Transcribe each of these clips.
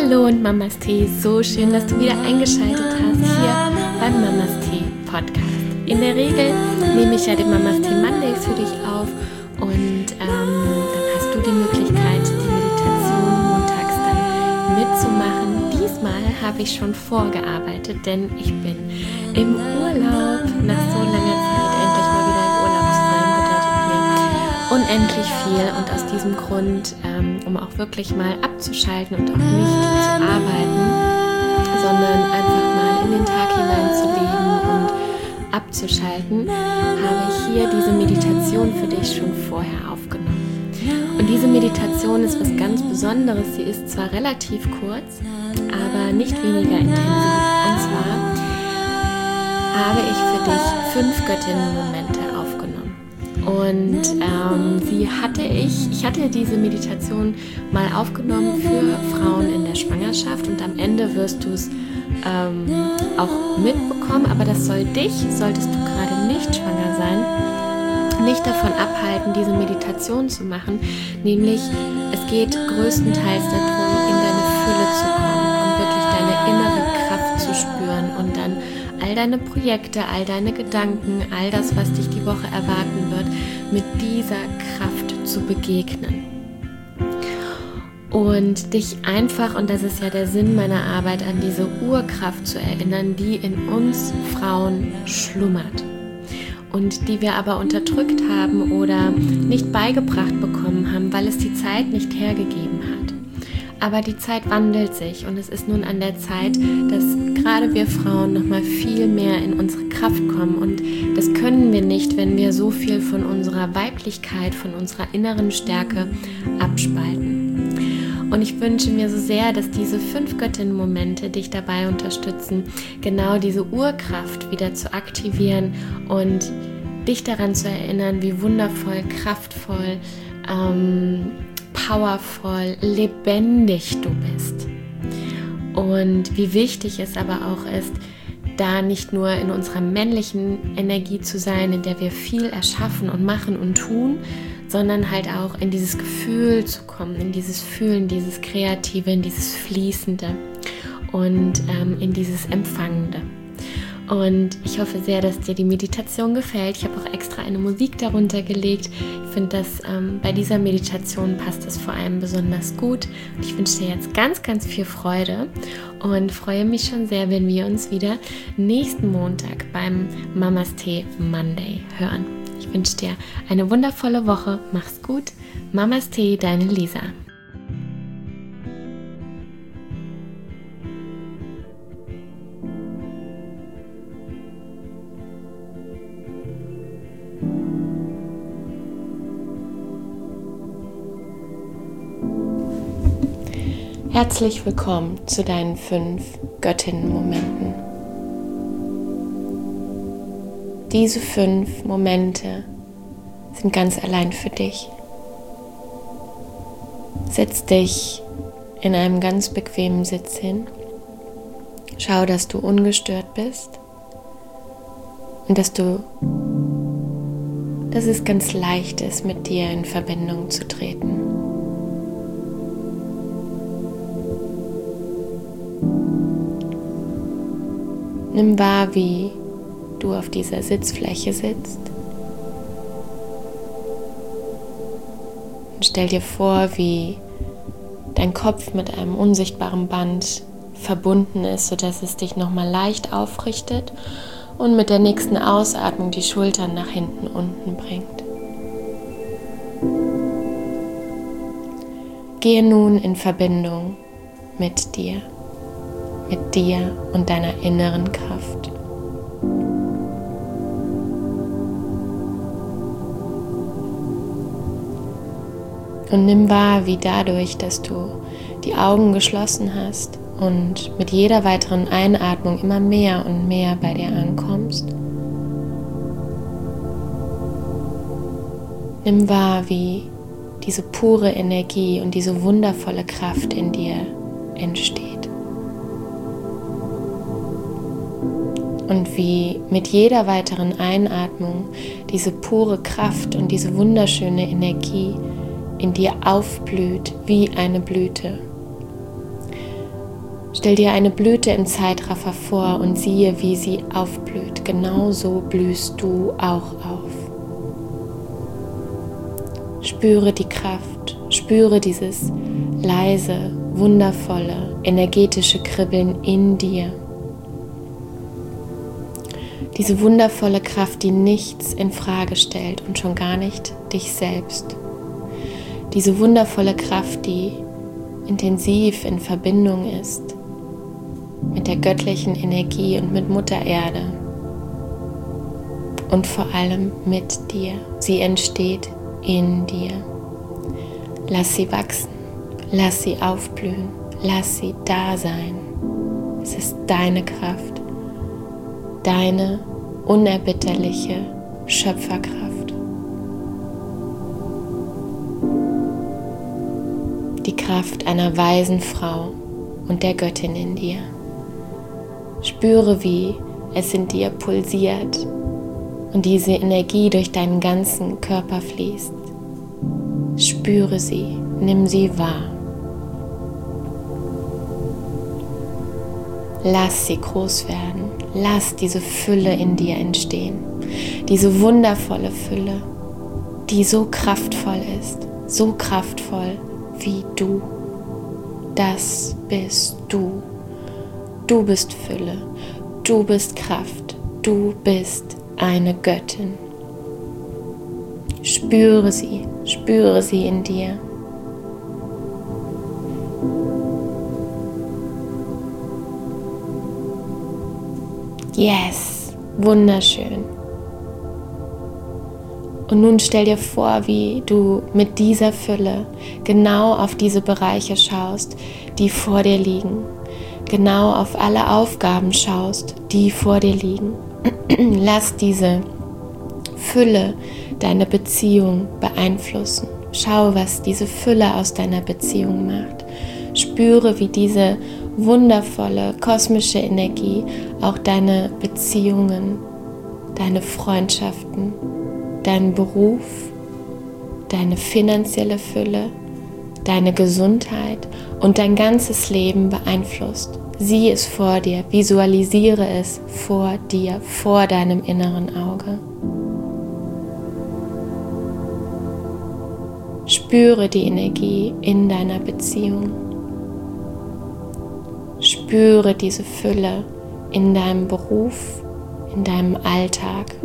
Hallo und Mamas Tee, so schön, dass du wieder eingeschaltet hast hier beim Mamas Tee Podcast. In der Regel nehme ich ja den Mamas Tee Monday für dich auf und dann hast du die Möglichkeit, die Meditation montags dann mitzumachen. Diesmal habe ich schon vorgearbeitet, denn ich bin im Urlaub. Nach so langer Zeit endlich mal wieder im Urlaub zu sein, bedeutet mir unendlich viel und aus diesem Grund, um auch wirklich mal abzuschalten und auch nicht zu arbeiten, sondern einfach mal in den Tag hineinzuleben und abzuschalten, habe ich hier diese Meditation für dich schon vorher aufgenommen. Und diese Meditation ist was ganz Besonderes. Sie ist zwar relativ kurz, aber nicht weniger intensiv. Und zwar habe ich für dich 5 Göttinnenmomente aufgenommen. Und ich hatte diese Meditation mal aufgenommen für Frauen in der Schwangerschaft und am Ende wirst du es auch mitbekommen, aber das soll dich, solltest du gerade nicht schwanger sein, nicht davon abhalten, diese Meditation zu machen, nämlich es geht größtenteils darum, in deine Fülle zu kommen, um wirklich deine innere Kraft zu spüren und dann all deine Projekte, all deine Gedanken, all das, was dich die Woche erwarten wird, mit dieser Kraft zu begegnen. Und dich einfach, und das ist ja der Sinn meiner Arbeit, an diese Urkraft zu erinnern, die in uns Frauen schlummert. Und die wir aber unterdrückt haben oder nicht beigebracht bekommen haben, weil es die Zeit nicht hergegeben hat. Aber die Zeit wandelt sich und es ist nun an der Zeit, dass gerade wir Frauen nochmal viel mehr in unsere Kraft kommen. Und das können wir nicht, wenn wir so viel von unserer Weiblichkeit, von unserer inneren Stärke abspalten. Und ich wünsche mir so sehr, dass diese 5 Göttinnenmomente dich dabei unterstützen, genau diese Urkraft wieder zu aktivieren und dich daran zu erinnern, wie wundervoll, kraftvoll, powervoll, lebendig du bist. Und wie wichtig es aber auch ist, da nicht nur in unserer männlichen Energie zu sein, in der wir viel erschaffen und machen und tun, sondern halt auch in dieses Gefühl zu kommen, in dieses Fühlen, dieses Kreative, in dieses Fließende und in dieses Empfangende. Und ich hoffe sehr, dass dir die Meditation gefällt. Ich habe auch extra eine Musik darunter gelegt. Ich finde, dass bei dieser Meditation passt es vor allem besonders gut. Und ich wünsche dir jetzt ganz, ganz viel Freude und freue mich schon sehr, wenn wir uns wieder nächsten Montag beim Mamas Tee Monday hören. Ich wünsche dir eine wundervolle Woche. Mach's gut. Mamas Tee, deine Lisa. Herzlich willkommen zu deinen 5 Göttinnenmomenten. Diese 5 Momente sind ganz allein für dich. Setz dich in einem ganz bequemen Sitz hin. Schau, dass du ungestört bist und dass es ganz leicht ist, mit dir in Verbindung zu treten. Nimm wahr, wie du auf dieser Sitzfläche sitzt. Und stell dir vor, wie dein Kopf mit einem unsichtbaren Band verbunden ist, sodass es dich nochmal leicht aufrichtet und mit der nächsten Ausatmung die Schultern nach hinten unten bringt. Gehe nun in Verbindung mit dir und deiner inneren Kraft. Und nimm wahr, wie dadurch, dass du die Augen geschlossen hast und mit jeder weiteren Einatmung immer mehr und mehr bei dir ankommst, nimm wahr, wie diese pure Energie und diese wundervolle Kraft in dir entsteht. Und wie mit jeder weiteren Einatmung diese pure Kraft und diese wunderschöne Energie in dir aufblüht wie eine Blüte. Stell dir eine Blüte im Zeitraffer vor und siehe, wie sie aufblüht. Genauso blühst du auch auf. Spüre die Kraft, spüre dieses leise, wundervolle, energetische Kribbeln in dir. Diese wundervolle Kraft, die nichts in Frage stellt und schon gar nicht dich selbst. Diese wundervolle Kraft, die intensiv in Verbindung ist mit der göttlichen Energie und mit Mutter Erde und vor allem mit dir. Sie entsteht in dir. Lass sie wachsen, lass sie aufblühen, lass sie da sein. Es ist deine Kraft, deine unerbitterliche Schöpferkraft. Die Kraft einer weisen Frau und der Göttin in dir. Spüre, wie es in dir pulsiert und diese Energie durch deinen ganzen Körper fließt. Spüre sie, nimm sie wahr. Lass sie groß werden, lass diese Fülle in dir entstehen, diese wundervolle Fülle, die so kraftvoll ist, so kraftvoll wie du. Das bist du. Du bist Fülle, du bist Kraft, du bist eine Göttin. Spüre sie in dir. Yes, wunderschön. Und nun stell dir vor, wie du mit dieser Fülle genau auf diese Bereiche schaust, die vor dir liegen. Genau auf alle Aufgaben schaust, die vor dir liegen. Lass diese Fülle deine Beziehung beeinflussen. Schau, was diese Fülle aus deiner Beziehung macht. Spüre, wie diese wundervolle kosmische Energie auch deine Beziehungen, deine Freundschaften, deinen Beruf, deine finanzielle Fülle, deine Gesundheit und dein ganzes Leben beeinflusst. Sieh es vor dir, visualisiere es vor dir, vor deinem inneren Auge. Spüre die Energie in deiner Beziehung. Spüre diese Fülle in deinem Beruf, in deinem Alltag.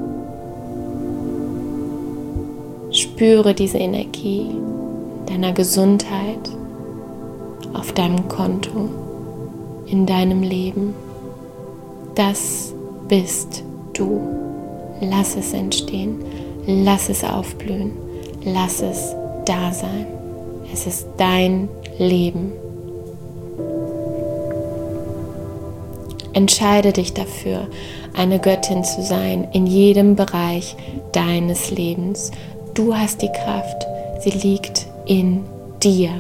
Spüre diese Energie deiner Gesundheit, auf deinem Konto, in deinem Leben. Das bist du. Lass es entstehen, lass es aufblühen, lass es da sein. Es ist dein Leben. Entscheide dich dafür, eine Göttin zu sein in jedem Bereich deines Lebens. Du hast die Kraft, sie liegt in dir.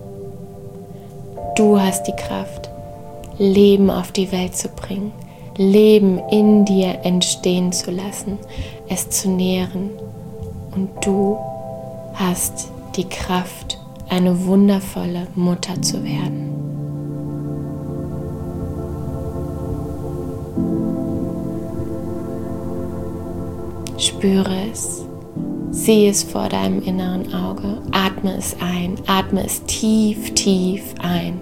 Du hast die Kraft, Leben auf die Welt zu bringen, Leben in dir entstehen zu lassen, es zu nähren. Und du hast die Kraft, eine wundervolle Mutter zu werden. Spüre es, sieh es vor deinem inneren Auge, atme es ein, atme es tief, tief ein.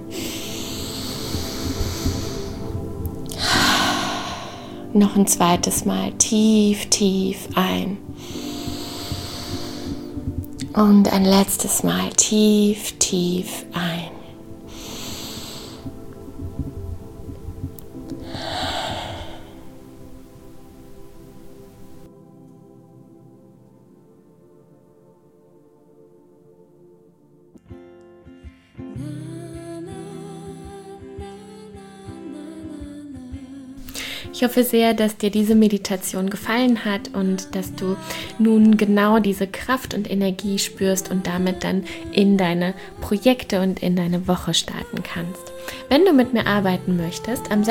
Noch ein zweites Mal tief, tief ein. Und ein letztes Mal tief, tief ein. Ich hoffe sehr, dass dir diese Meditation gefallen hat und dass du nun genau diese Kraft und Energie spürst und damit dann in deine Projekte und in deine Woche starten kannst. Wenn du mit mir arbeiten möchtest, am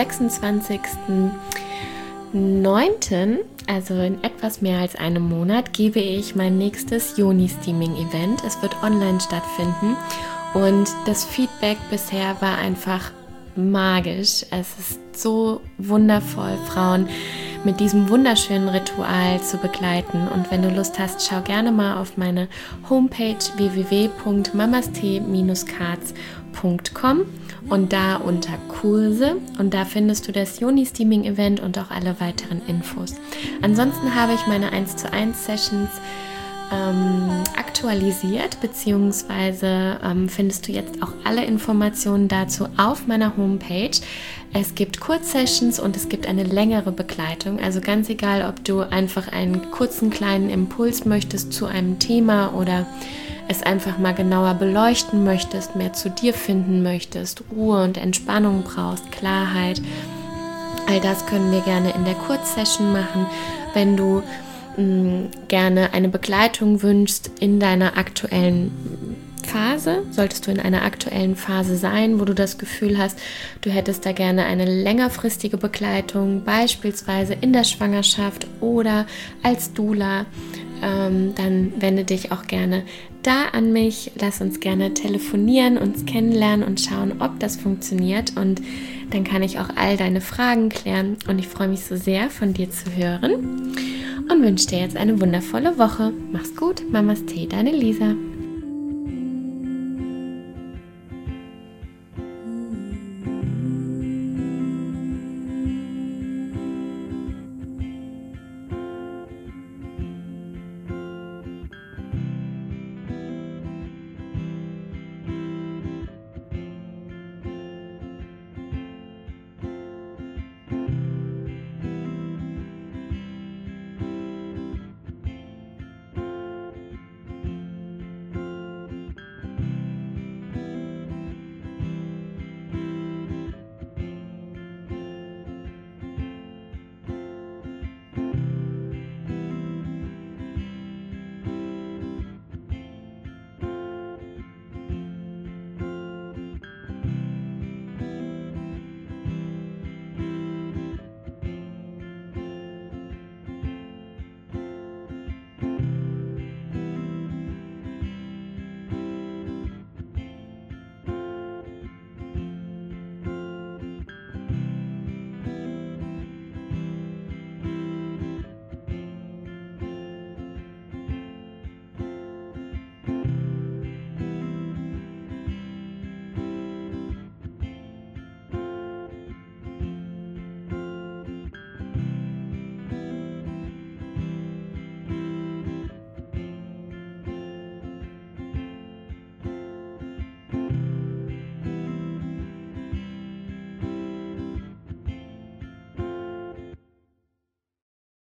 26.09., also in etwas mehr als einem Monat, gebe ich mein nächstes Yoni-Steaming-Event. Es wird online stattfinden und das Feedback bisher war einfach magisch. Es ist so wundervoll, Frauen mit diesem wunderschönen Ritual zu begleiten. Und wenn du Lust hast, schau gerne mal auf meine Homepage www.mamastee-cards.com und da unter Kurse, und da findest du das Yoni-Steaming-Event und auch alle weiteren Infos. Ansonsten habe ich meine 1:1 Sessions aktualisiert, beziehungsweise findest du jetzt auch alle Informationen dazu auf meiner Homepage. Es gibt Kurzsessions und es gibt eine längere Begleitung, also ganz egal, ob du einfach einen kurzen kleinen Impuls möchtest zu einem Thema oder es einfach mal genauer beleuchten möchtest, mehr zu dir finden möchtest, Ruhe und Entspannung brauchst, Klarheit. All das können wir gerne in der Kurzsession machen. Wenn du gerne eine Begleitung wünschst in deiner aktuellen Phase, solltest du in einer aktuellen Phase sein, wo du das Gefühl hast, du hättest da gerne eine längerfristige Begleitung, beispielsweise in der Schwangerschaft oder als Doula, dann wende dich auch gerne da an mich. Lass uns gerne telefonieren, uns kennenlernen und schauen, ob das funktioniert, und dann kann ich auch all deine Fragen klären, und ich freue mich so sehr, von dir zu hören und wünsche dir jetzt eine wundervolle Woche. Mach's gut, Mamas Tee, deine Lisa.